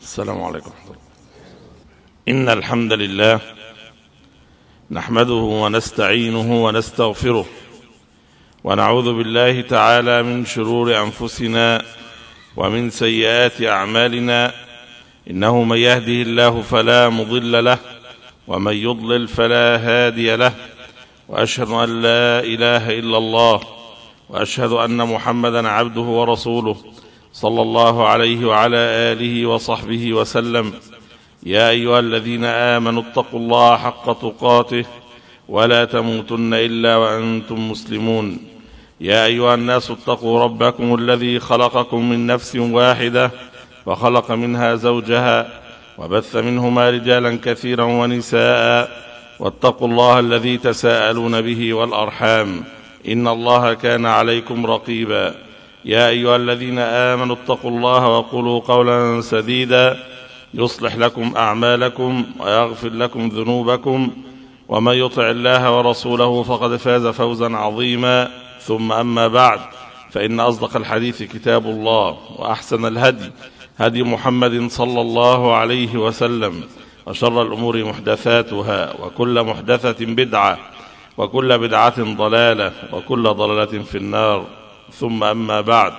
السلام عليكم ورحمة الله. إن الحمد لله نحمده ونستعينه ونستغفره ونعوذ بالله تعالى من شرور أنفسنا ومن سيئات أعمالنا، إنه من يهده الله فلا مضل له ومن يضلل فلا هادي له، وأشهد أن لا إله إلا الله وأشهد أن محمدا عبده ورسوله صلى الله عليه وعلى آله وصحبه وسلم. يا أيها الذين آمنوا اتقوا الله حق تقاته ولا تموتن إلا وأنتم مسلمون. يا أيها الناس اتقوا ربكم الذي خلقكم من نفس واحدة وخلق منها زوجها وبث منهما رجالا كثيرا ونساء، واتقوا الله الذي تساءلون به والأرحام إن الله كان عليكم رقيبا. يا أيها الذين آمنوا اتقوا الله وقولوا قولا سديدا يصلح لكم أعمالكم ويغفر لكم ذنوبكم، ومن يطع الله ورسوله فقد فاز فوزا عظيما. ثم أما بعد، فإن أصدق الحديث كتاب الله، وأحسن الهدي هدي محمد صلى الله عليه وسلم، وشر الأمور محدثاتها، وكل محدثة بدعة، وكل بدعة ضلالة، وكل ضلالة في النار. ثم أما بعد،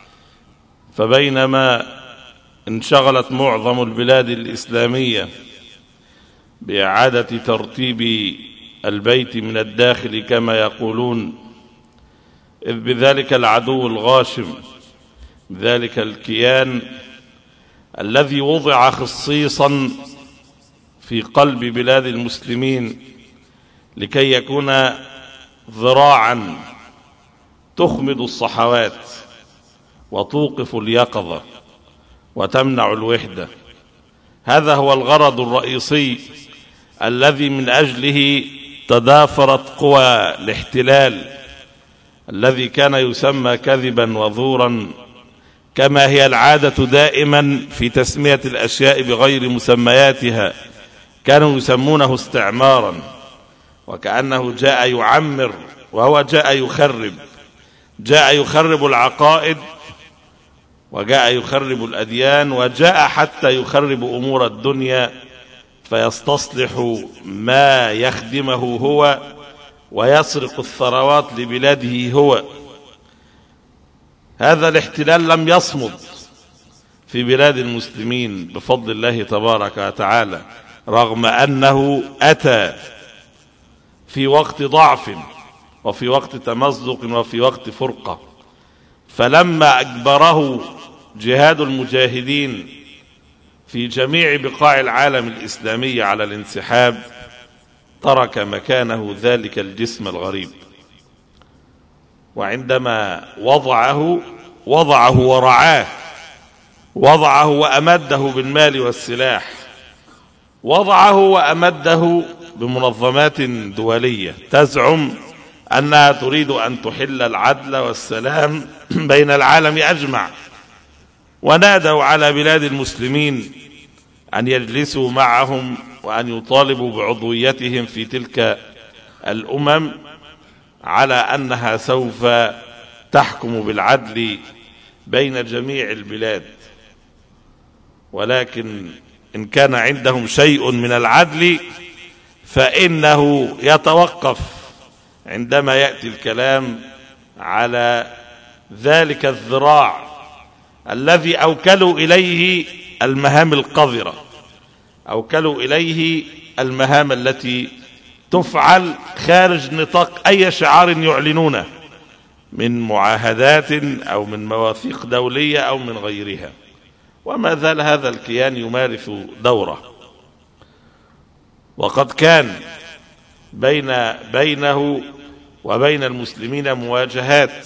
فبينما انشغلت معظم البلاد الإسلامية بإعادة ترتيب البيت من الداخل كما يقولون، إذ بذلك العدو الغاشم، بذلك الكيان الذي وضع خصيصا في قلب بلاد المسلمين لكي يكون ذراعا تخمد الصحوات وتوقف اليقظة وتمنع الوحدة. هذا هو الغرض الرئيسي الذي من أجله تدافرت قوى الاحتلال الذي كان يسمى كذبا وزورا، كما هي العادة دائما في تسمية الأشياء بغير مسمياتها. كانوا يسمونه استعمارا، وكأنه جاء يعمر، وهو جاء يخرب العقائد، وجاء يخرب الأديان، وجاء حتى يخرب أمور الدنيا، فيستصلح ما يخدمه هو ويسرق الثروات لبلاده هو. هذا الاحتلال لم يصمد في بلاد المسلمين بفضل الله تبارك وتعالى، رغم أنه أتى في وقت ضعف وفي وقت تمزق وفي وقت فرقة. فلما أجبره جهاد المجاهدين في جميع بقاع العالم الإسلامي على الانسحاب، ترك مكانه ذلك الجسم الغريب، وعندما وضعه ورعاه، وضعه وأمده بالمال والسلاح، وضعه وأمده بمنظمات دولية تزعم أنها تريد أن تحل العدل والسلام بين العالم أجمع، ونادوا على بلاد المسلمين أن يجلسوا معهم وأن يطالبوا بعضويتهم في تلك الأمم، على أنها سوف تحكم بالعدل بين جميع البلاد. ولكن إن كان عندهم شيء من العدل فإنه يتوقف عندما يأتي الكلام على ذلك الذراع الذي أوكلوا إليه المهام القذرة، أوكلوا إليه المهام التي تفعل خارج نطاق أي شعار يعلنونه من معاهدات أو من مواثيق دولية أو من غيرها. وما زال هذا الكيان يمارس دوره، وقد كان بينه وبين المسلمين مواجهات،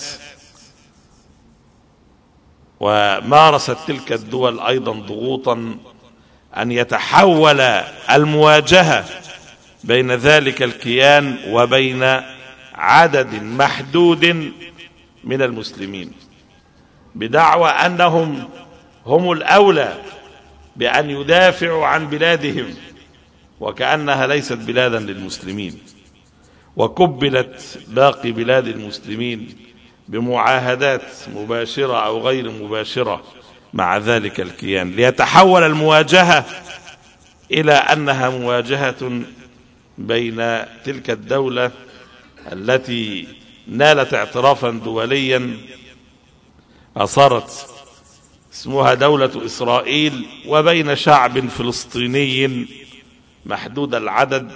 ومارست تلك الدول أيضا ضغوطا أن يتحول المواجهة بين ذلك الكيان وبين عدد محدود من المسلمين، بدعوى أنهم هم الأولى بأن يدافعوا عن بلادهم، وكأنها ليست بلادا للمسلمين، وكبلت باقي بلاد المسلمين بمعاهدات مباشرة أو غير مباشرة مع ذلك الكيان، ليتحول المواجهة إلى أنها مواجهة بين تلك الدولة التي نالت اعترافا دوليا أصارت اسمها دولة إسرائيل، وبين شعب فلسطيني محدود العدد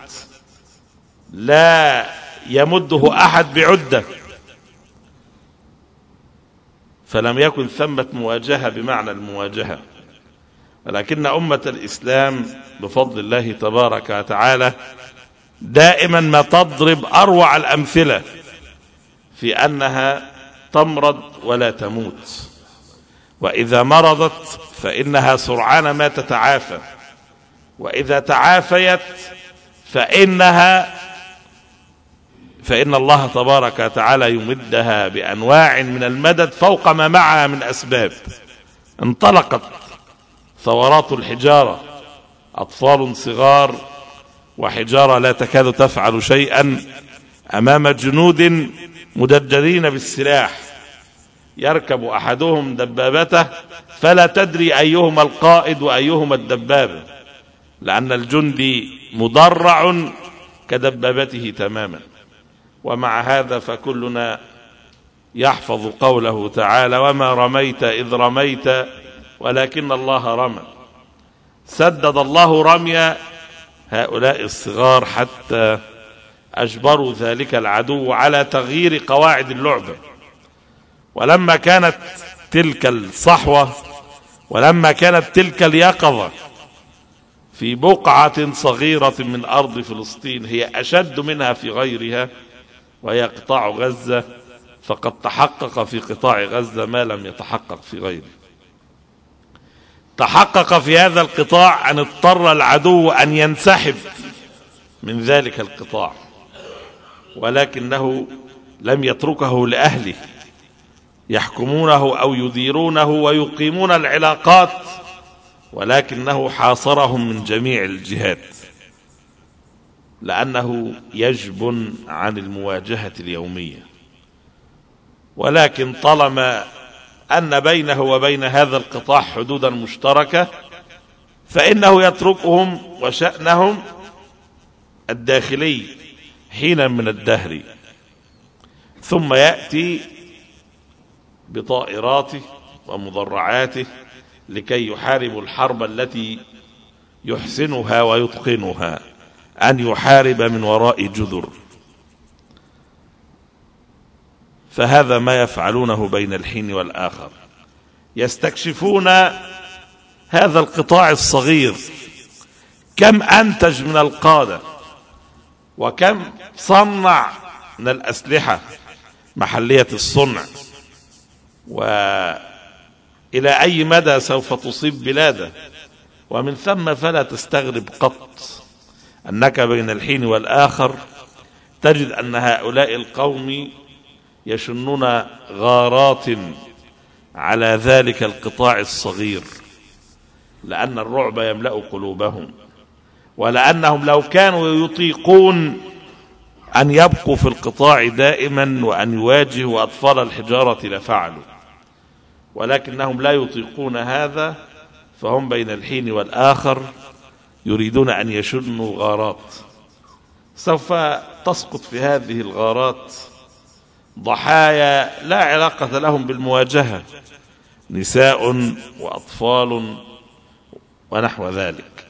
لا يمده أحد بعدة. فلم يكن ثمة مواجهة بمعنى المواجهة، ولكن أمة الإسلام بفضل الله تبارك وتعالى دائما ما تضرب أروع الأمثلة في أنها تمرض ولا تموت، وإذا مرضت فإنها سرعان ما تتعافى، وإذا تعافيت فإن الله تبارك وتعالى يمدها بأنواع من المدد فوق ما معها من أسباب. انطلقت ثورات الحجارة، أطفال صغار وحجارة لا تكاد تفعل شيئا أمام جنود مدجرين بالسلاح، يركب أحدهم دبابته فلا تدري أيهما القائد وأيهما الدبابة، لأن الجندي مدرع كدبابته تماما. ومع هذا فكلنا يحفظ قوله تعالى: وما رميت إذ رميت ولكن الله رمى. سدد الله رمي هؤلاء الصغار حتى أجبروا ذلك العدو على تغيير قواعد اللعبة. ولما كانت تلك الصحوة ولما كانت تلك اليقظة في بقعة صغيرة من أرض فلسطين هي أشد منها في غيرها، وهي قطاع غزة، فقد تحقق في قطاع غزة ما لم يتحقق في غيره. تحقق في هذا القطاع أن اضطر العدو أن ينسحب من ذلك القطاع، ولكنه لم يتركه لأهله يحكمونه أو يديرونه ويقيمون العلاقات، ولكنه حاصرهم من جميع الجهات، لأنه يجبن عن المواجهة اليومية. ولكن طالما أن بينه وبين هذا القطاع حدودا مشتركة فإنه يتركهم وشأنهم الداخلي حينا من الدهر، ثم يأتي بطائراته ومدرعاته لكي يحارب الحرب التي يحسنها ويتقنها، أن يحارب من وراء جدر. فهذا ما يفعلونه بين الحين والآخر، يستكشفون هذا القطاع الصغير كم أنتج من القادة، وكم صنع من الأسلحة محلية الصنع، وإلى أي مدى سوف تصيب بلاده. ومن ثم فلا تستغرب قط أنك بين الحين والآخر تجد أن هؤلاء القوم يشنون غارات على ذلك القطاع الصغير، لأن الرعب يملأ قلوبهم، ولأنهم لو كانوا يطيقون أن يبقوا في القطاع دائما وأن يواجهوا أطفال الحجارة لفعلوا، ولكنهم لا يطيقون هذا، فهم بين الحين والآخر يريدون أن يشنوا غارات. سوف تسقط في هذه الغارات ضحايا لا علاقة لهم بالمواجهة، نساء وأطفال ونحو ذلك.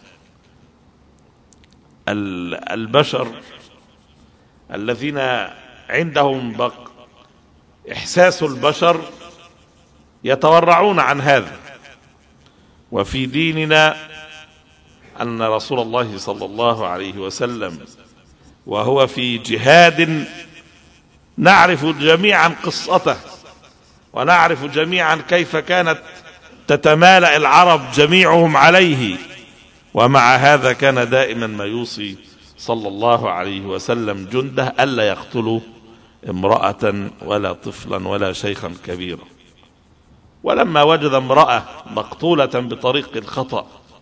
البشر الذين عندهم إحساس البشر يتورعون عن هذا. وفي ديننا أن رسول الله صلى الله عليه وسلم وهو في جهاد نعرف جميعا قصته، ونعرف جميعا كيف كانت تتمالأ العرب جميعهم عليه، ومع هذا كان دائما ما يوصي صلى الله عليه وسلم جنده ألا يقتلوا امرأة ولا طفلا ولا شيخا كبيرا. ولما وجد امرأة مقتولة بطريق الخطأ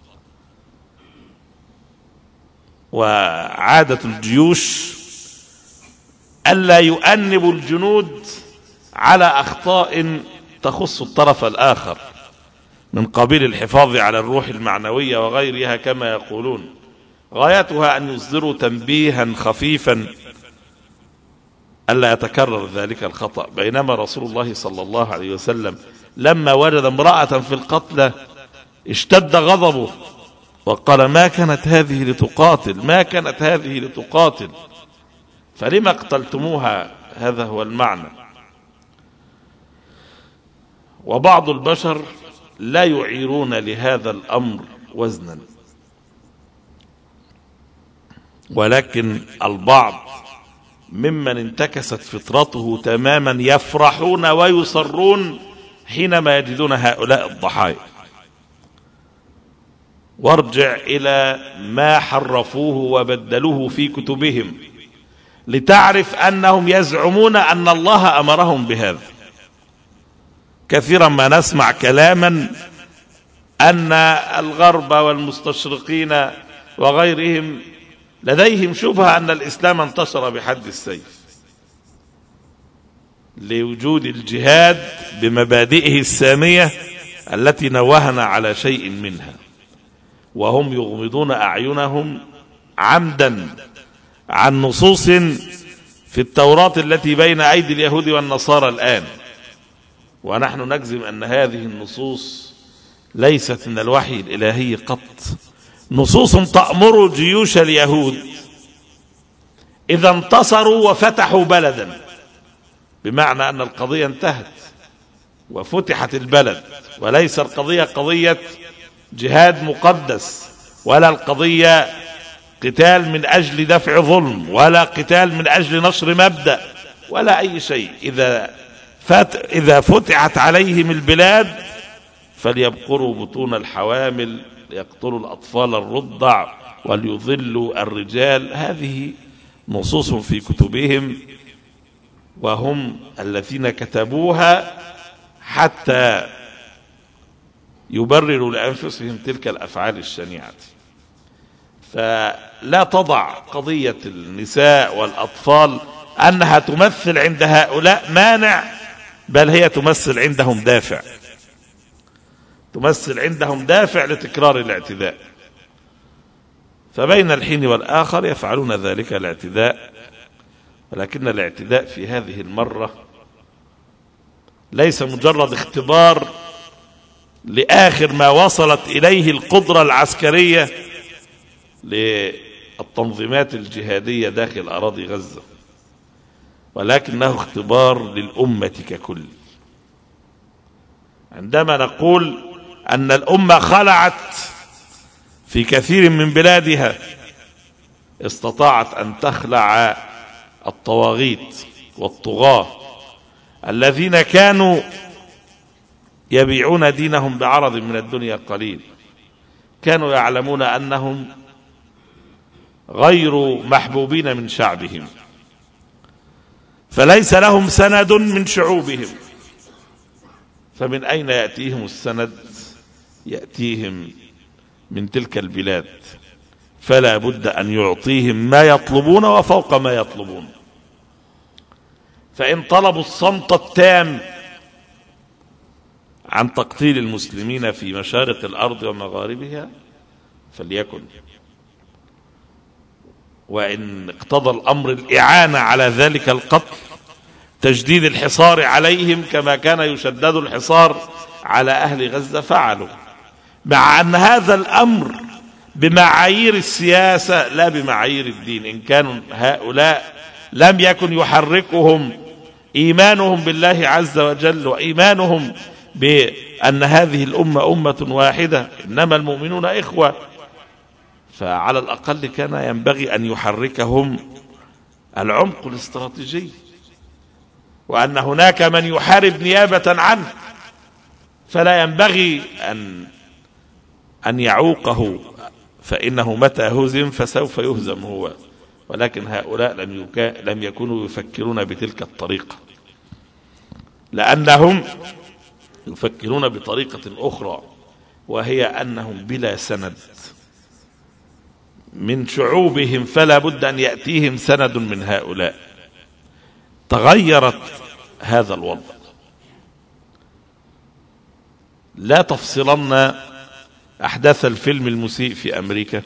وعادة الجيوش ألا يؤنب الجنود على أخطاء تخص الطرف الآخر، من قبيل الحفاظ على الروح المعنوية وغيرها كما يقولون، غايتها أن يصدروا تنبيها خفيفا ألا يتكرر ذلك الخطأ. بينما رسول الله صلى الله عليه وسلم لما وجد امرأة في القتلى اشتد غضبه وقال: ما كانت هذه لتقاتل، ما كانت هذه لتقاتل، فلما اقتلتموها؟ هذا هو المعنى. وبعض البشر لا يعيرون لهذا الأمر وزنا، ولكن البعض ممن انتكست فطرته تماما يفرحون ويصرون حينما يجدون هؤلاء الضحايا. وارجع إلى ما حرفوه وبدلوه في كتبهم لتعرف أنهم يزعمون أن الله أمرهم بهذا. كثيرا ما نسمع كلاما أن الغرب والمستشرقين وغيرهم لديهم شبهة أن الإسلام انتصر بحد السيف، لوجود الجهاد بمبادئه السامية التي نوهنا على شيء منها، وهم يغمضون أعينهم عمدا عن نصوص في التوراة التي بين أيدي اليهود والنصارى الآن. ونحن نجزم أن هذه النصوص ليست من الوحي الإلهي قط، نصوص تأمر جيوش اليهود إذا انتصروا وفتحوا بلدا، بمعنى أن القضية انتهت وفتحت البلد، وليس القضية قضية جهاد مقدس، ولا القضية قتال من أجل دفع ظلم، ولا قتال من أجل نشر مبدأ، ولا أي شيء. إذا فتحت عليهم البلاد فليبقروا بطون الحوامل، ليقتلوا الأطفال الرضع، وليضلوا الرجال. هذه نصوص في كتبهم، وهم الذين كتبوها حتى يبرروا لأنفسهم تلك الأفعال الشنيعة. فلا تضع قضية النساء والأطفال أنها تمثل عند هؤلاء مانع، بل هي تمثل عندهم دافع، تمثل عندهم دافع لتكرار الاعتداء. فبين الحين والآخر يفعلون ذلك الاعتداء، ولكن الاعتداء في هذه المرة ليس مجرد اختبار لآخر ما وصلت إليه القدرة العسكرية للتنظيمات الجهادية داخل أراضي غزة، ولكنه اختبار للأمة ككل. عندما نقول أن الأمة خلعت في كثير من بلادها، استطاعت أن تخلع الطواغيت والطغاة الذين كانوا يبيعون دينهم بعرض من الدنيا قليل. كانوا يعلمون أنهم غير محبوبين من شعبهم، فليس لهم سند من شعوبهم، فمن أين يأتيهم السند؟ يأتيهم من تلك البلاد، فلا بد أن يعطيهم ما يطلبون وفوق ما يطلبون. فإن طلبوا الصمت التام عن تقتيل المسلمين في مشارق الأرض ومغاربها فليكن، وإن اقتضى الأمر الإعانة على ذلك القتل، تجديد الحصار عليهم كما كان يشدد الحصار على أهل غزة، فعلوا، مع أن هذا الأمر بمعايير السياسة لا بمعايير الدين. إن كانوا هؤلاء لم يكن يحركهم إيمانهم بالله عز وجل وإيمانهم بأن هذه الأمة أمة واحدة، إنما المؤمنون إخوة، فعلى الأقل كان ينبغي أن يحركهم العمق الاستراتيجي، وأن هناك من يحارب نيابة عنه، فلا ينبغي أن يعوقه، فإنه متى هزم فسوف يهزم هو. ولكن هؤلاء لم يكونوا يفكرون بتلك الطريقة، لأنهم يفكرون بطريقة أخرى، وهي أنهم بلا سند من شعوبهم، فلا بد أن يأتيهم سند من هؤلاء. تغيرت هذا الوضع، لا تفصلن أحداث الفيلم المسيء في أمريكا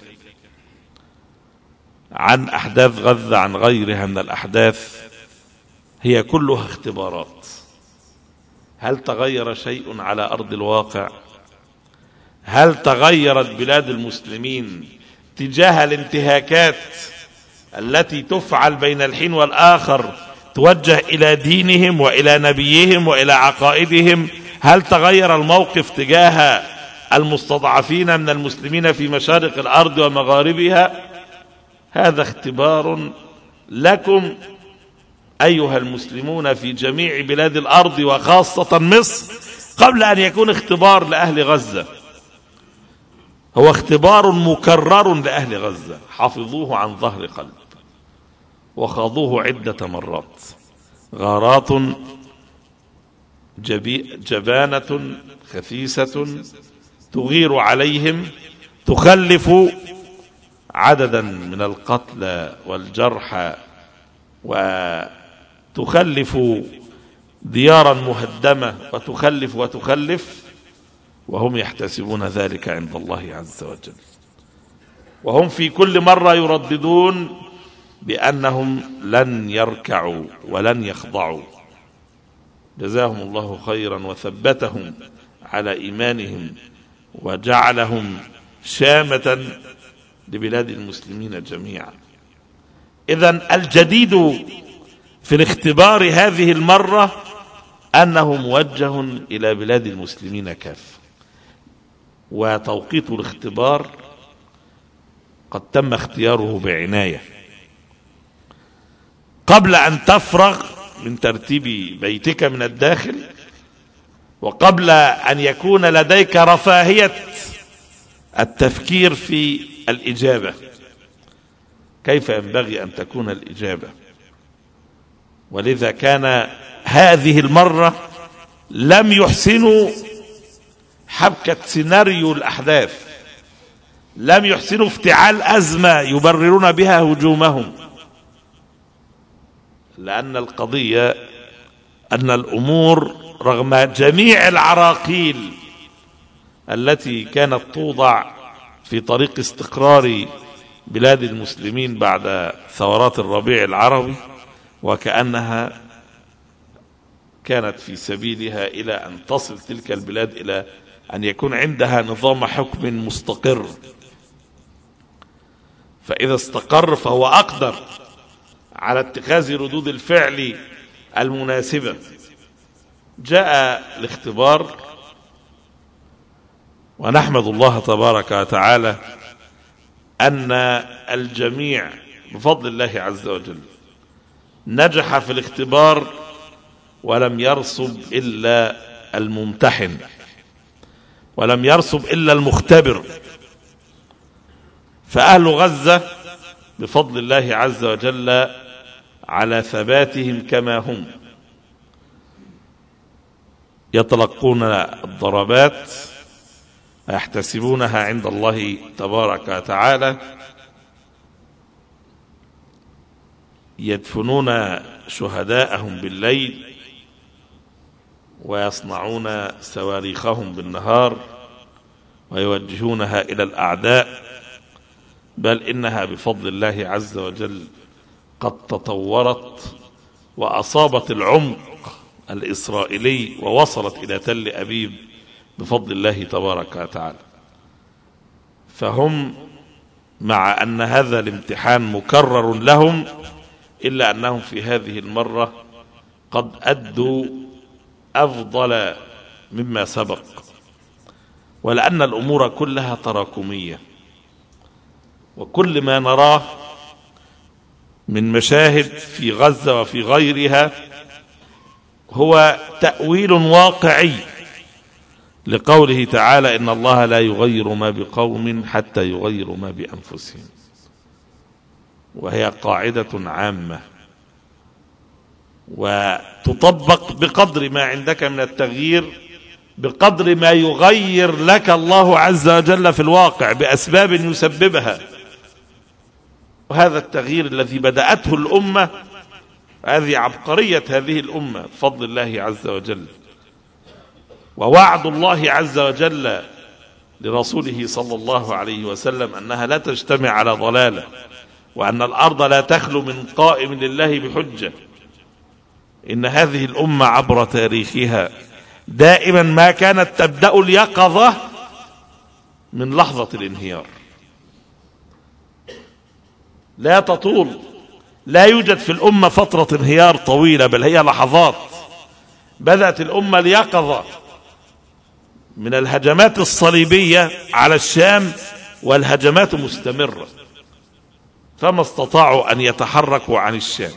عن أحداث غزة عن غيرها من الأحداث، هي كلها اختبارات. هل تغير شيء على أرض الواقع؟ هل تغيرت بلاد المسلمين تجاه الانتهاكات التي تفعل بين الحين والآخر توجه إلى دينهم وإلى نبيهم وإلى عقائدهم؟ هل تغير الموقف تجاه المستضعفين من المسلمين في مشارق الأرض ومغاربها؟ هذا اختبار لكم أيها المسلمون في جميع بلاد الأرض وخاصة مصر، قبل أن يكون اختبار لأهل غزة. هو اختبار مكرر لأهل غزة، حفظوه عن ظهر قلب وخاضوه عدة مرات. غارات جبانة خسيسة تغير عليهم، تخلف عددا من القتلى والجرحى، وتخلف ديارا مهدمة، وتخلف وهم يحتسبون ذلك عند الله عز وجل، وهم في كل مرة يرددون بأنهم لن يركعوا ولن يخضعوا. جزاهم الله خيرا وثبتهم على إيمانهم وجعلهم شامة لبلاد المسلمين جميعا. إذن الجديد في الاختبار هذه المرة أنه موجه إلى بلاد المسلمين كافة، وتوقيت الاختبار قد تم اختياره بعناية. قبل أن تفرغ من ترتيب بيتك من الداخل، وقبل أن يكون لديك رفاهية التفكير في الإجابة، كيف ينبغي أن تكون الإجابة؟ ولذا كان هذه المرة لم يحسنوا حبكة سيناريو الأحداث، لم يحسنوا افتعال أزمة يبررون بها هجومهم، لأن القضية أن الأمور رغم جميع العراقيل التي كانت توضع في طريق استقرار بلاد المسلمين بعد ثورات الربيع العربي، وكأنها كانت في سبيلها إلى أن تصل تلك البلاد إلى أن يكون عندها نظام حكم مستقر، فإذا استقر فهو أقدر على اتخاذ ردود الفعل المناسبة. جاء الاختبار، ونحمد الله تبارك وتعالى أن الجميع بفضل الله عز وجل نجح في الاختبار، ولم يرسب إلا الممتحن، ولم يرسب إلا المختبر. فأهل غزة بفضل الله عز وجل على ثباتهم كما هم يتلقون الضربات ويحتسبونها عند الله تبارك وتعالى، يدفنون شهداءهم بالليل ويصنعون صواريخهم بالنهار ويوجهونها إلى الأعداء، بل إنها بفضل الله عز وجل قد تطورت وأصابت العمق الإسرائيلي ووصلت إلى تل أبيب بفضل الله تبارك وتعالى. فهم مع أن هذا الامتحان مكرر لهم، إلا أنهم في هذه المرة قد أدوا أفضل مما سبق، ولأن الأمور كلها تراكمية، وكل ما نراه من مشاهد في غزة وفي غيرها هو تأويل واقعي لقوله تعالى: إن الله لا يغير ما بقوم حتى يغيروا ما بأنفسهم. وهي قاعدة عامة وتطبق بقدر ما عندك من التغيير، بقدر ما يغير لك الله عز وجل في الواقع بأسباب يسببها. وهذا التغيير الذي بدأته الأمة، هذه عبقرية هذه الأمة بفضل الله عز وجل، ووعد الله عز وجل لرسوله صلى الله عليه وسلم أنها لا تجتمع على ضلالة، وأن الأرض لا تخلو من قائم لله بحجة. إن هذه الأمة عبر تاريخها دائما ما كانت تبدأ اليقظة من لحظة الانهيار، لا تطول، لا يوجد في الأمة فترة انهيار طويلة، بل هي لحظات. بدأت الأمة اليقظة من الهجمات الصليبية على الشام، والهجمات مستمرة، فما استطاعوا أن يتحركوا عن الشام.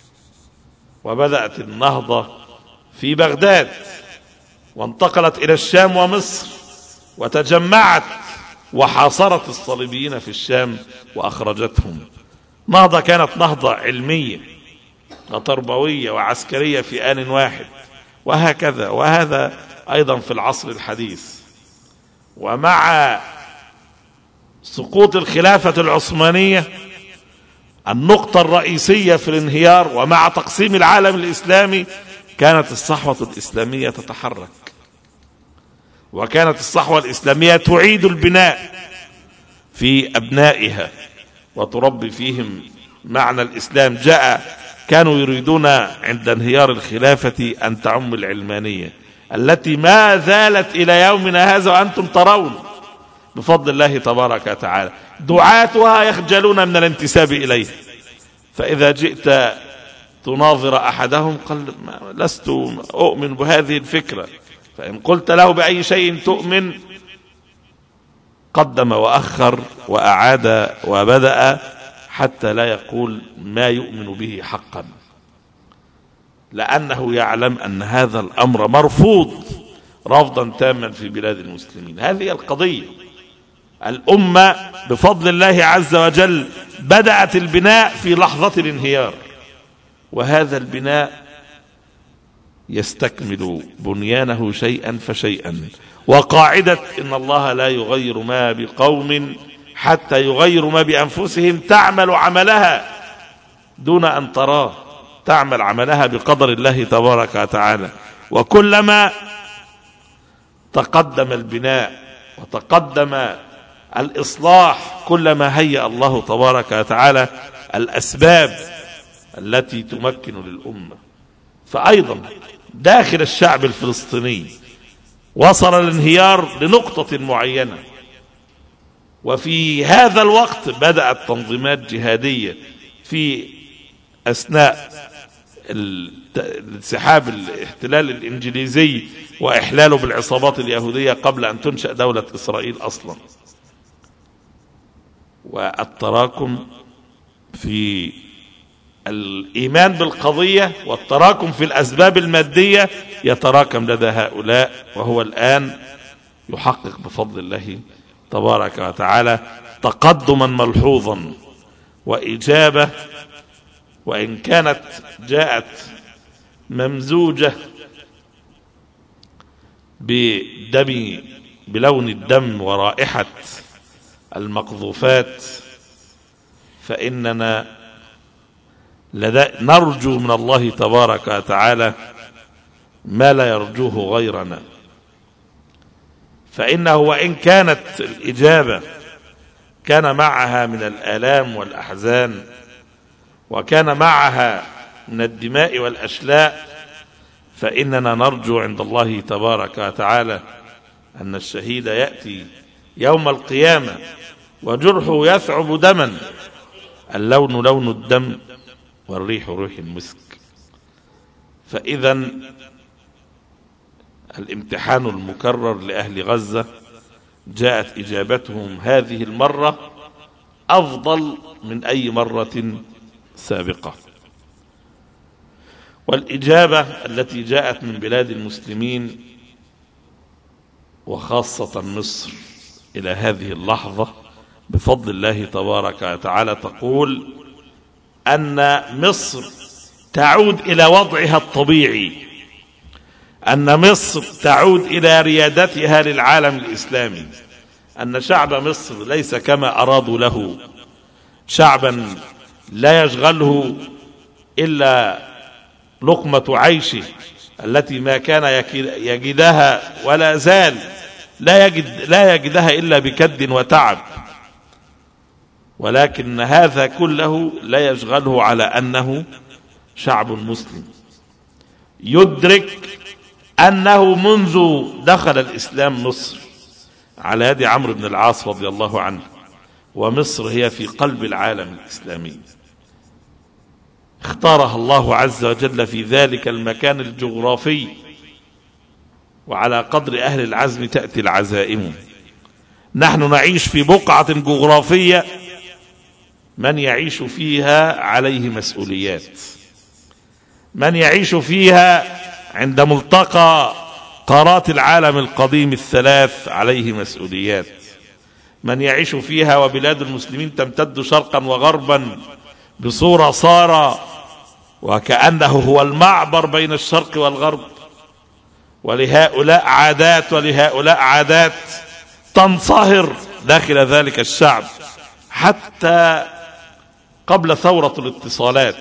وبدأت النهضة في بغداد، وانتقلت إلى الشام ومصر، وتجمعت وحاصرت الصليبيين في الشام وأخرجتهم. نهضة كانت نهضة علمية وتربوية وعسكرية في آن واحد، وهكذا. وهذا أيضا في العصر الحديث. ومع سقوط الخلافة العثمانية النقطة الرئيسية في الانهيار، ومع تقسيم العالم الإسلامي، كانت الصحوة الإسلامية تتحرك، وكانت الصحوة الإسلامية تعيد البناء في أبنائها وتربي فيهم معنى الإسلام. كانوا يريدون عند انهيار الخلافة أن تعم العلمانية التي ما زالت إلى يومنا هذا وأنتم ترون بفضل الله تبارك وتعالى دعاتها يخجلون من الانتساب إليه. فإذا جئت تناظر أحدهم قال لست أؤمن بهذه الفكرة، فإن قلت له بأي شيء تؤمن قدم وأخر وأعاد وبدأ حتى لا يقول ما يؤمن به حقا، لأنه يعلم أن هذا الأمر مرفوض رفضا تاما في بلاد المسلمين. هذه القضية. الأمة بفضل الله عز وجل بدأت البناء في لحظة الانهيار، وهذا البناء يستكمل بنيانه شيئا فشيئا. وقاعدة إن الله لا يغير ما بقوم حتى يغيروا ما بأنفسهم تعمل عملها دون أن تراه، تعمل عملها بقدر الله تبارك وتعالى. وكلما تقدم البناء وتقدم الإصلاح كلما هيأ الله تبارك وتعالى الأسباب التي تمكن للأمة. فأيضا داخل الشعب الفلسطيني وصل الانهيار لنقطة معينة، وفي هذا الوقت بدأت تنظيمات جهادية في أثناء انسحاب الاحتلال الإنجليزي وإحلاله بالعصابات اليهودية قبل أن تنشأ دولة إسرائيل أصلا. والتراكم في الإيمان بالقضية والتراكم في الأسباب المادية يتراكم لدى هؤلاء، وهو الآن يحقق بفضل الله تبارك وتعالى تقدما ملحوظا وإجابة، وإن كانت جاءت ممزوجة بلون الدم ورائحة المقذوفات، فإننا نرجو من الله تبارك وتعالى ما لا يرجوه غيرنا. فإنه وإن كانت الإجابة كان معها من الآلام والأحزان، وكان معها من الدماء والأشلاء، فإننا نرجو عند الله تبارك وتعالى أن الشهيد يأتي يوم القيامة وجرحه يثعب دما، اللون لون الدم والريح ريح المسك. فإذا الامتحان المكرر لأهل غزة جاءت إجابتهم هذه المرة أفضل من أي مرة سابقة. والإجابة التي جاءت من بلاد المسلمين وخاصة مصر إلى هذه اللحظة بفضل الله تبارك وتعالى تقول أن مصر تعود إلى وضعها الطبيعي، أن مصر تعود إلى ريادتها للعالم الإسلامي، أن شعب مصر ليس كما أرادوا له شعبا لا يشغله إلا لقمة عيشه التي ما كان يجدها ولا زال لا يجدها إلا بكد وتعب، ولكن هذا كله لا يشغله على أنه شعب مسلم يدرك أنه منذ دخل الإسلام مصر على يد عمرو بن العاص رضي الله عنه، ومصر هي في قلب العالم الإسلامي، اختارها الله عز وجل في ذلك المكان الجغرافي، وعلى قدر أهل العزم تأتي العزائم. نحن نعيش في بقعة جغرافية من يعيش فيها عليه مسؤوليات، من يعيش فيها عند ملتقى قارات العالم القديم الثلاث عليه مسؤوليات، من يعيش فيها وبلاد المسلمين تمتد شرقا وغربا بصورة صار وكأنه هو المعبر بين الشرق والغرب، ولهؤلاء عادات ولهؤلاء عادات تنصهر داخل ذلك الشعب. حتى قبل ثورة الاتصالات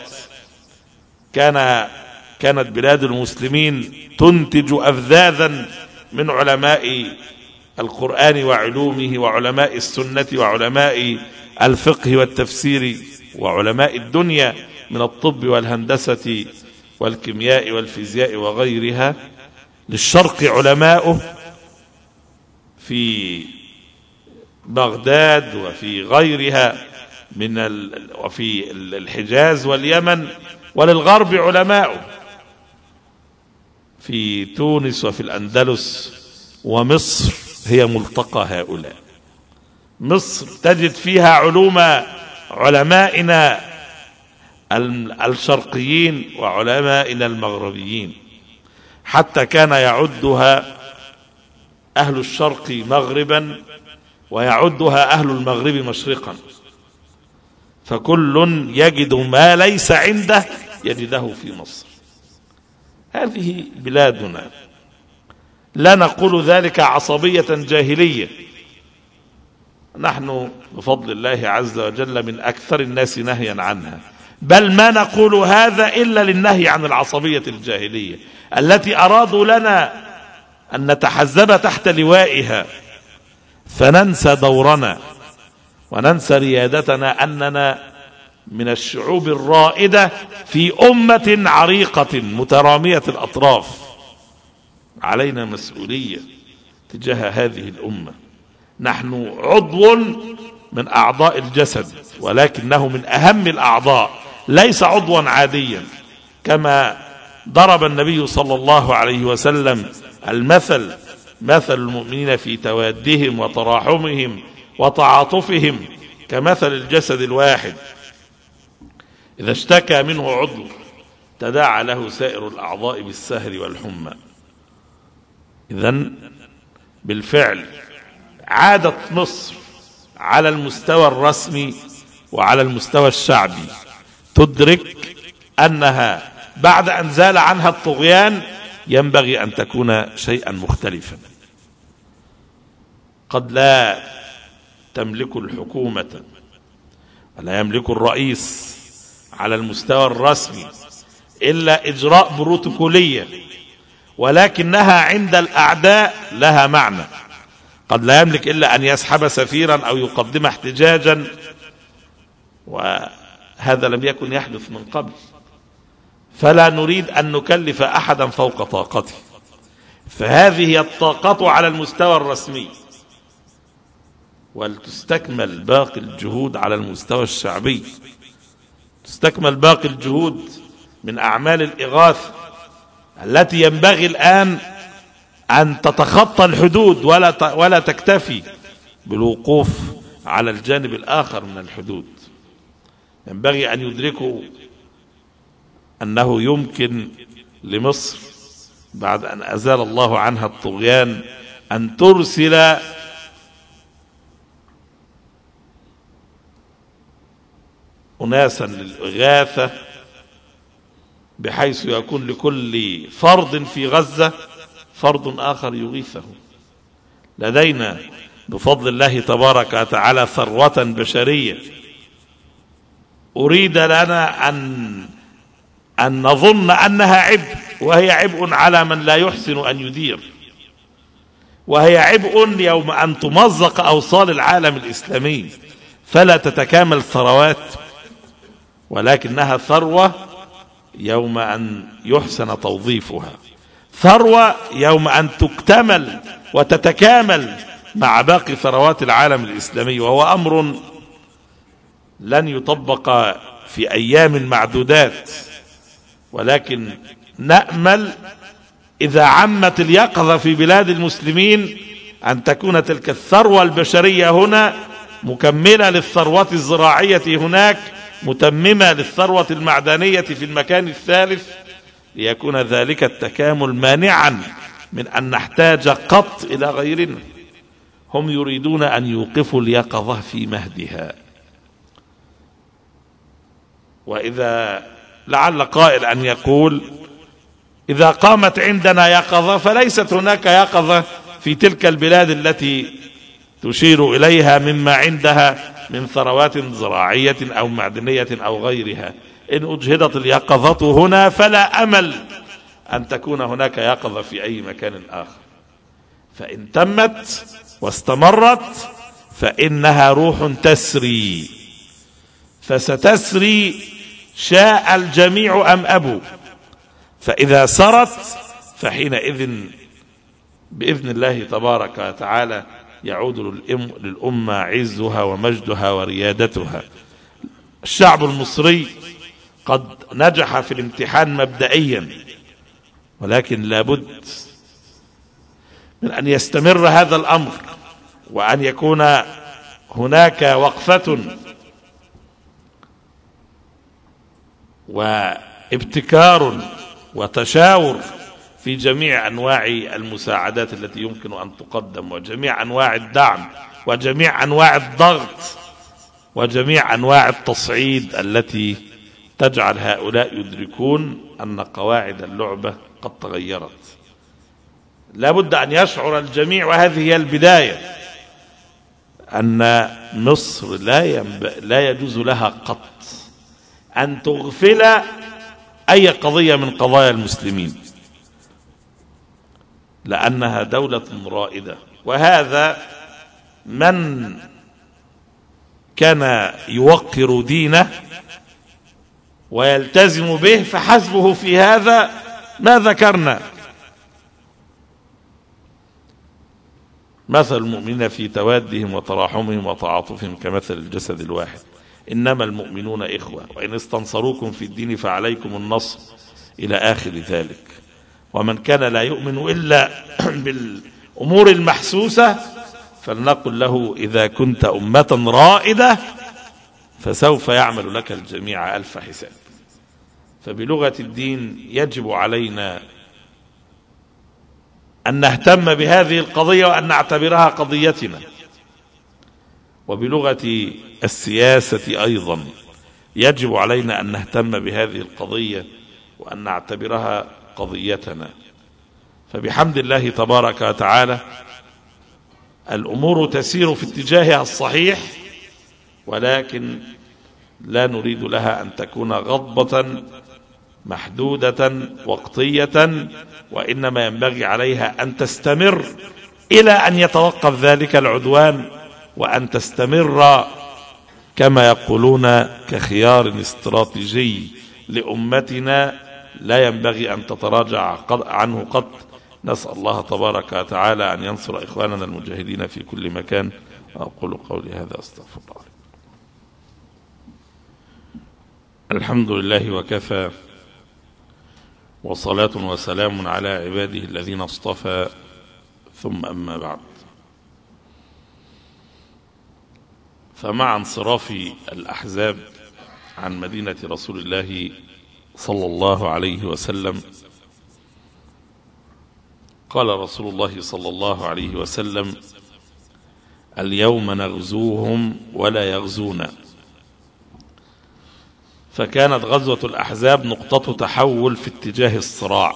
كانت بلاد المسلمين تنتج أفذاذا من علماء القرآن وعلومه، وعلماء السنة، وعلماء الفقه والتفسير، وعلماء الدنيا من الطب والهندسة والكيمياء والفيزياء وغيرها. للشرق علماؤه في بغداد وفي غيرها وفي الحجاز واليمن، وللغرب علماؤه في تونس وفي الأندلس، ومصر هي ملتقى هؤلاء. مصر تجد فيها علوم علمائنا الشرقيين وعلمائنا المغربيين، حتى كان يعدها أهل الشرق مغربا ويعدها أهل المغرب مشرقا، فكل يجد ما ليس عنده يجده في مصر. هذه بلادنا، لا نقول ذلك عصبية جاهلية، نحن بفضل الله عز وجل من أكثر الناس نهيا عنها، بل ما نقول هذا إلا للنهي عن العصبية الجاهلية التي أرادوا لنا أن نتحزب تحت لوائها، فننسى دورنا وننسى ريادتنا، أننا من الشعوب الرائدة في أمة عريقة مترامية الأطراف. علينا مسؤولية تجاه هذه الأمة. نحن عضو من أعضاء الجسد، ولكنه من أهم الأعضاء، ليس عضوا عاديا، كما ضرب النبي صلى الله عليه وسلم المثل، مثل المؤمنين في توادهم وتراحمهم وتعاطفهم كمثل الجسد الواحد، إذا اشتكى منه عضو تداعى له سائر الأعضاء بالسهر والحمى. إذن بالفعل عادت مصر على المستوى الرسمي وعلى المستوى الشعبي تدرك أنها بعد أن زال عنها الطغيان ينبغي أن تكون شيئا مختلفا. قد لا تملك الحكومة ولا يملك الرئيس على المستوى الرسمي إلا إجراء بروتوكولية، ولكنها عند الأعداء لها معنى. قد لا يملك إلا أن يسحب سفيرا أو يقدم احتجاجا، وهذا لم يكن يحدث من قبل، فلا نريد أن نكلف أحدا فوق طاقته. فهذه هي الطاقة على المستوى الرسمي، ولتستكمل باقي الجهود على المستوى الشعبي، تستكمل باقي الجهود من أعمال الإغاثة التي ينبغي الآن أن تتخطى الحدود ولا تكتفي بالوقوف على الجانب الآخر من الحدود. ينبغي أن يدركوا أنه يمكن لمصر بعد أن أزال الله عنها الطغيان أن ترسل أناسا للإغاثة، بحيث يكون لكل فرد في غزة فرد آخر يغيثه. لدينا بفضل الله تبارك وتعالى ثروة بشرية أريد لنا أن نظن أنها عبء، وهي عبء على من لا يحسن أن يدير، وهي عبء يوم أن تمزق أوصال العالم الإسلامي فلا تتكامل ثروات، ولكنها ثروة يوم أن يحسن توظيفها، ثروة يوم أن تكتمل وتتكامل مع باقي ثروات العالم الإسلامي، وهو أمر لن يطبق في أيام معدودات، ولكن نأمل إذا عمت اليقظة في بلاد المسلمين أن تكون تلك الثروة البشرية هنا مكملة للثروة الزراعية هناك، متممة للثروة المعدنية في المكان الثالث، ليكون ذلك التكامل مانعا من أن نحتاج قط إلى غيرنا. هم يريدون أن يوقفوا اليقظة في مهدها. وإذا لعل قائل أن يقول إذا قامت عندنا يقظة فليست هناك يقظة في تلك البلاد التي تشير إليها مما عندها من ثروات زراعية أو معدنية أو غيرها. إن أجهدت اليقظة هنا فلا أمل أن تكون هناك يقظة في أي مكان آخر، فإن تمت واستمرت فإنها روح تسري، فستسري شاء الجميع أم أبوا. فإذا سرت فحينئذ بإذن الله تبارك وتعالى يعود للأمة عزها ومجدها وريادتها. الشعب المصري قد نجح في الامتحان مبدئيا، ولكن لابد من أن يستمر هذا الأمر، وأن يكون هناك وقفة وابتكار وتشاور في جميع أنواع المساعدات التي يمكن أن تقدم، وجميع أنواع الدعم، وجميع أنواع الضغط، وجميع أنواع التصعيد التي تجعل هؤلاء يدركون أن قواعد اللعبة قد تغيرت. لا بد أن يشعر الجميع، وهذه هي البداية، أن مصر لا يجوز لها قط أن تغفل أي قضية من قضايا المسلمين، لأنها دولة رائدة. وهذا من كان يوقر دينه ويلتزم به فحسبه في هذا ما ذكرنا. مثل المؤمنين في توادهم وتراحمهم وتعاطفهم كمثل الجسد الواحد، إنما المؤمنون إخوة، وإن استنصروكم في الدين فعليكم النصر، إلى آخر ذلك. ومن كان لا يؤمن إلا بالأمور المحسوسة فلنقل له إذا كنت أمة رائدة فسوف يعمل لك الجميع ألف حساب. فبلغة الدين يجب علينا أن نهتم بهذه القضية وأن نعتبرها قضيتنا، وبلغة السياسة أيضا يجب علينا أن نهتم بهذه القضية وأن نعتبرها قضيتنا. فبحمد الله تبارك وتعالى الأمور تسير في اتجاهها الصحيح، ولكن لا نريد لها أن تكون غضبة محدودة وقتية، وإنما ينبغي عليها أن تستمر إلى أن يتوقف ذلك العدوان، وأن تستمر كما يقولون كخيار استراتيجي لأمتنا لا ينبغي أن تتراجع عنه قط. نسأل الله تبارك وتعالى أن ينصر إخواننا المجاهدين في كل مكان. وأقول قولي هذا أستغفر الله. الحمد لله وكفى، وصلاة وسلام على عباده الذين اصطفى، ثم أما بعد. فمع انصراف الأحزاب عن مدينة رسول الله صلى الله عليه وسلم قال رسول الله صلى الله عليه وسلم: اليوم نغزوهم ولا يغزونا. فكانت غزوة الأحزاب نقطة تحول في اتجاه الصراع.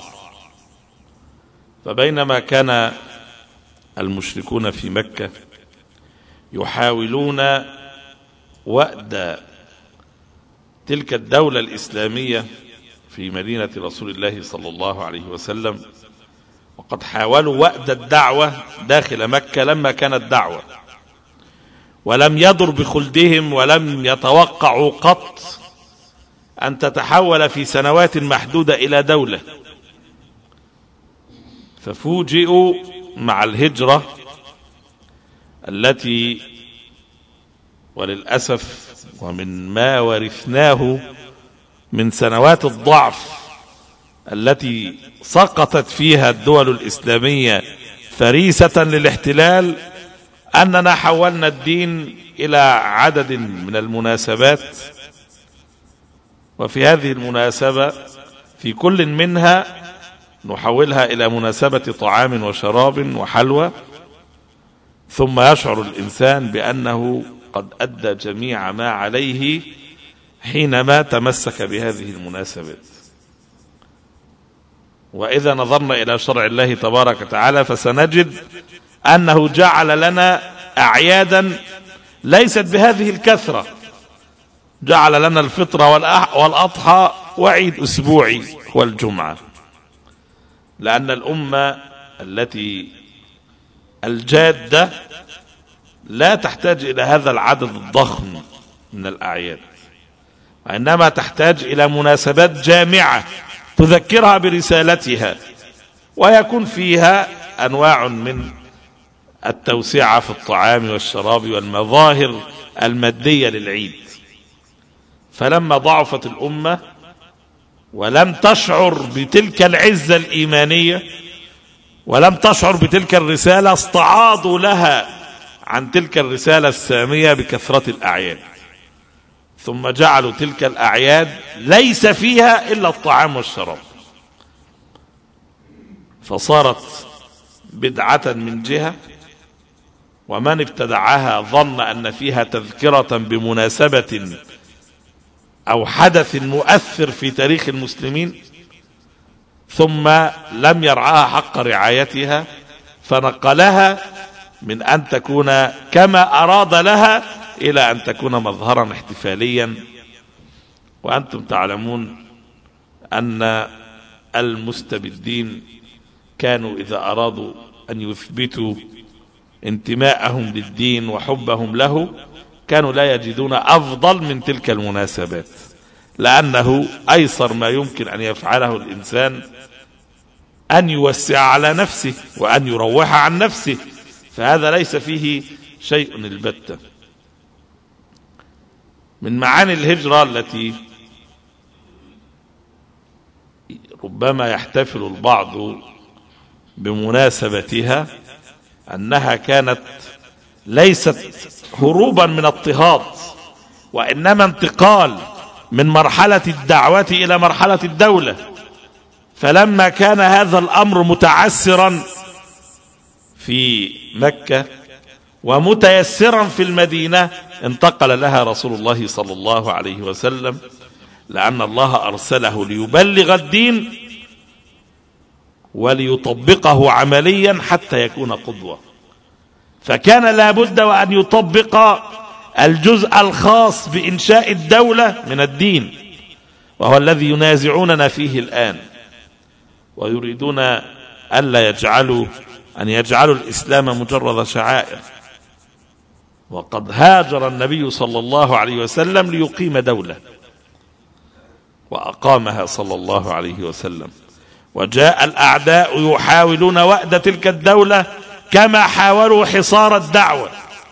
فبينما كان المشركون في مكة يحاولون وأد تلك الدولة الإسلامية في مدينة رسول الله صلى الله عليه وسلم، وقد حاولوا وأد الدعوة داخل مكة لما كانت دعوة، ولم يضر بخلدهم ولم يتوقعوا قط أن تتحول في سنوات محدودة إلى دولة. ففوجئوا مع الهجرة التي وللأسف ومن ما ورثناه من سنوات الضعف التي سقطت فيها الدول الإسلامية فريسة للاحتلال، أننا حولنا الدين إلى عدد من المناسبات، وفي هذه المناسبة في كل منها نحولها إلى مناسبة طعام وشراب وحلوى، ثم يشعر الإنسان بأنه قد أدى جميع ما عليه حينما تمسك بهذه المناسبات. وإذا نظرنا إلى شرع الله تبارك وتعالى فسنجد أنه جعل لنا أعيادا ليست بهذه الكثرة. جعل لنا الفطر والأضحى وعيد أسبوعي والجمعة، لأن الأمة التي الجادة لا تحتاج إلى هذا العدد الضخم من الأعياد، وإنما تحتاج إلى مناسبات جامعة تذكرها برسالتها، ويكون فيها أنواع من التوسعة في الطعام والشراب والمظاهر المادية للعيد. فلما ضعفت الأمة ولم تشعر بتلك العزة الإيمانية ولم تشعر بتلك الرسالة، استعاضوا لها عن تلك الرسالة السامية بكثرة الأعياد، ثم جعلوا تلك الأعياد ليس فيها إلا الطعام والشراب، فصارت بدعة من جهة، ومن ابتدعها ظن أن فيها تذكرة بمناسبة أو حدث مؤثر في تاريخ المسلمين، ثم لم يرعاها حق رعايتها فنقلها من أن تكون كما أراد لها إلى أن تكون مظهرا احتفاليا. وأنتم تعلمون أن المستبدين كانوا إذا أرادوا أن يثبتوا انتماءهم للدين وحبهم له كانوا لا يجدون أفضل من تلك المناسبات، لأنه أيسر ما يمكن أن يفعله الإنسان أن يوسع على نفسه وأن يروح عن نفسه، فهذا ليس فيه شيء البتة. من معاني الهجرة التي ربما يحتفل البعض بمناسبتها أنها كانت ليست هروبا من اضطهاد، وإنما انتقال من مرحلة الدعوة إلى مرحلة الدولة. فلما كان هذا الأمر متعسرا في مكة ومتيسرا في المدينة انتقل لها رسول الله صلى الله عليه وسلم، لأن الله أرسله ليبلغ الدين وليطبقه عمليا حتى يكون قدوة. فكان لابد وأن يطبق الجزء الخاص بإنشاء الدولة من الدين، وهو الذي ينازعوننا فيه الآن، ويريدون ألا يجعلوا الإسلام مجرد شعائر. وقد هاجر النبي صلى الله عليه وسلم ليقيم دولة، وأقامها صلى الله عليه وسلم، وجاء الأعداء يحاولون وأد تلك الدولة كما حاولوا حصار الدعوة،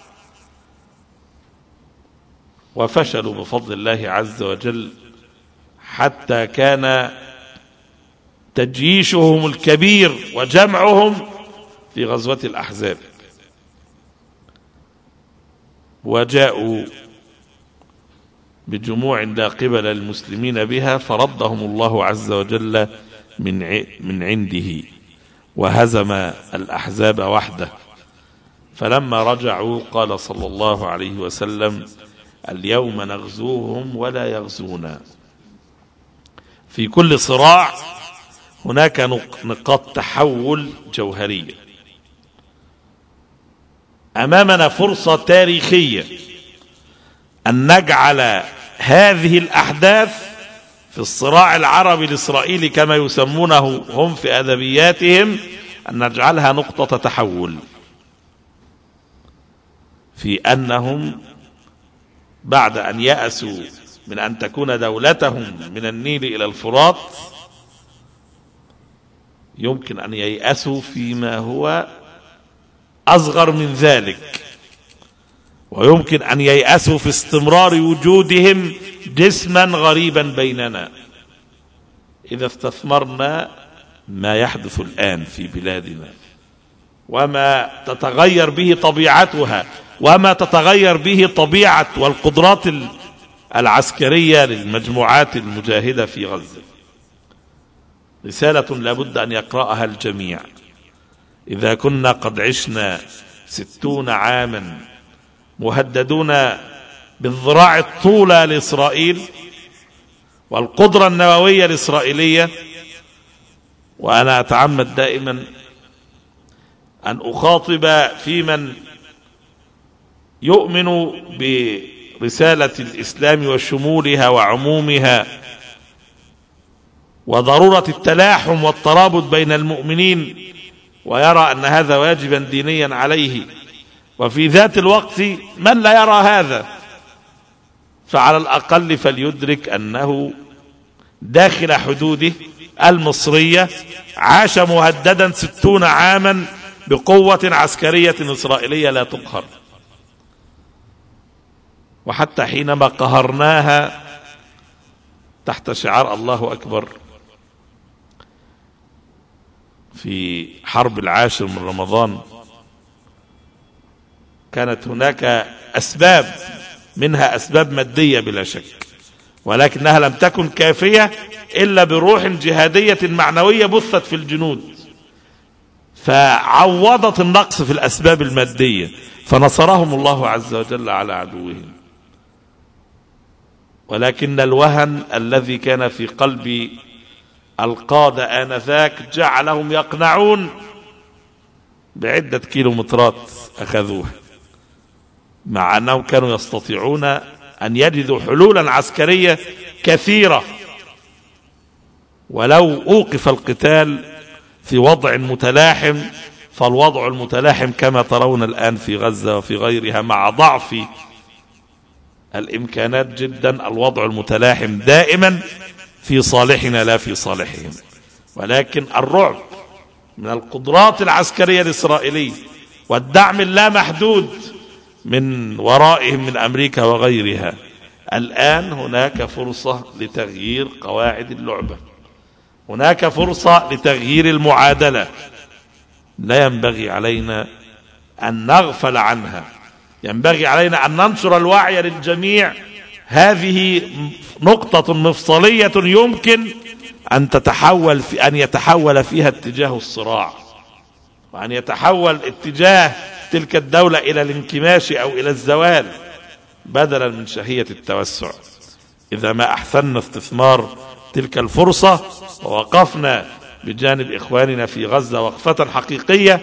وفشلوا بفضل الله عز وجل، حتى كان تجييشهم الكبير وجمعهم في غزوة الأحزاب، وجاءوا بجموع لا قبل المسلمين بها فردهم الله عز وجل من عنده وهزم الأحزاب وحده. فلما رجعوا قال صلى الله عليه وسلم: اليوم نغزوهم ولا يغزونا. في كل صراع هناك نقاط تحول جوهرية. أمامنا فرصة تاريخية أن نجعل هذه الأحداث في الصراع العربي الإسرائيلي كما يسمونه هم في أدبياتهم، أن نجعلها نقطة تحول، في أنهم بعد أن يأسوا من أن تكون دولتهم من النيل إلى الفرات، يمكن أن ييأسوا فيما هو أصغر من ذلك، ويمكن أن ييأسوا في استمرار وجودهم جسما غريبا بيننا إذا استثمرنا ما يحدث الآن في بلادنا وما تتغير به طبيعتها وما تتغير به طبيعة والقدرات العسكرية للمجموعات المجاهدة في غزة. رسالة لابد أن يقرأها الجميع. إذا كنا قد عشنا 60 عاما مهددون بالذراع الطولى لإسرائيل والقدرة النووية الإسرائيلية، وأنا أتعمد دائما أن أخاطب في من يؤمن برسالة الإسلام وشمولها وعمومها وضرورة التلاحم والترابط بين المؤمنين، ويرى أن هذا واجبا دينيا عليه، وفي ذات الوقت من لا يرى هذا فعلى الأقل فليدرك أنه داخل حدوده المصرية عاش مهددا 60 عاما بقوة عسكرية إسرائيلية لا تقهر، وحتى حينما قهرناها تحت شعار الله أكبر في حرب 10 من رمضان، كانت هناك أسباب، منها أسباب مادية بلا شك، ولكنها لم تكن كافية إلا بروح جهادية معنوية بثت في الجنود فعوضت النقص في الأسباب المادية، فنصرهم الله عز وجل على عدوهم. ولكن الوهن الذي كان في قلب القادة آنذاك جعلهم يقنعون بعدة كيلومترات أخذوها، مع أنهم كانوا يستطيعون أن يجدوا حلولا عسكرية كثيرة ولو أوقف القتال في وضع متلاحم. فالوضع المتلاحم كما ترون الآن في غزة وفي غيرها مع ضعف الإمكانات جدا، الوضع المتلاحم دائما في صالحنا لا في صالحهم، ولكن الرعب من القدرات العسكرية الإسرائيلية والدعم اللامحدود من ورائهم من أمريكا وغيرها، الآن هناك فرصة لتغيير قواعد اللعبة، هناك فرصة لتغيير المعادلة، لا ينبغي علينا أن نغفل عنها، ينبغي علينا أن ننشر الوعي للجميع. هذه نقطة مفصلية يمكن أن يتحول فيها اتجاه الصراع، وأن يتحول اتجاه تلك الدولة إلى الانكماش أو إلى الزوال بدلا من شهية التوسع، إذا ما أحسننا استثمار تلك الفرصة ووقفنا بجانب إخواننا في غزة وقفة حقيقية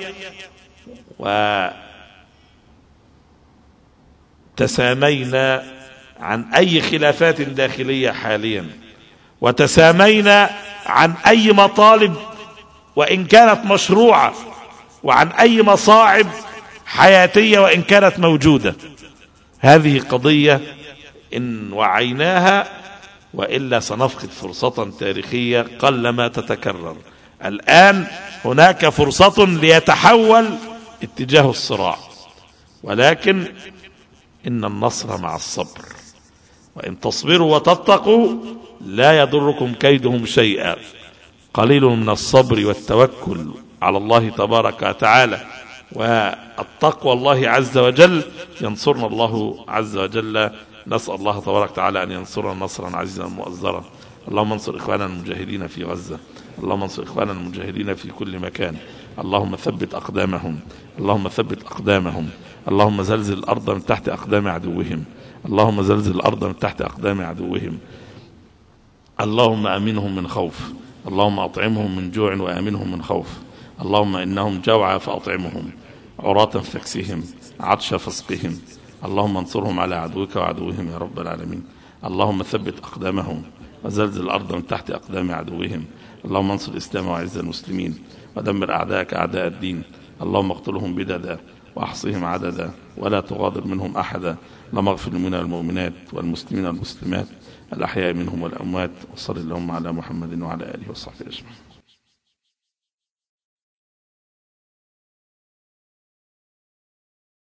وتسامينا عن أي خلافات داخلية حاليا، وتسامينا عن أي مطالب وإن كانت مشروعة، وعن أي مصاعب حياتية وإن كانت موجودة. هذه قضية إن وعيناها وإلا سنفقد فرصة تاريخية قلما تتكرر. الآن هناك فرصة ليتحول اتجاه الصراع، ولكن إن النصر مع الصبر، وإن تصبروا وتتقوا لا يضركم كيدهم شيئا. قليل من الصبر والتوكل على الله تبارك وتعالى والتقوى الله عز وجل ينصرنا الله عز وجل. نسأل الله تبارك وتعالى أن ينصرنا نصرا عزيزا مؤزرا. اللهم انصر إخواننا المجاهدين في غزة، اللهم انصر إخواننا المجاهدين في كل مكان، اللهم ثبت أقدامهم، اللهم ثبت أقدامهم، اللهم زلزل الأرض من تحت أقدام عدوهم، اللهم زلزل الأرض من تحت أقدام عدوهم، اللهم أمنهم من خوف، اللهم أطعمهم من جوع وآمنهم من خوف، اللهم إنهم جوعى فأطعمهم، عراة فاكسهم، عطش فاسقهم، اللهم انصرهم على عدوك وعدوهم يا رب العالمين. اللهم ثبت أقدامهم، وزلزل الأرض من تحت أقدام عدوهم. اللهم انصر الإسلام وأعز المسلمين ودمر أعداءك أعداء الدين. اللهم اقتلهم بددا وأحصهم عددا ولا تغادر منهم أحدا. اللهم اغفر للمؤمنين والمؤمنات والمسلمين والمسلمات الأحياء منهم والأموات. وصل اللهم على محمد وعلى آله وصحبه أجمعين.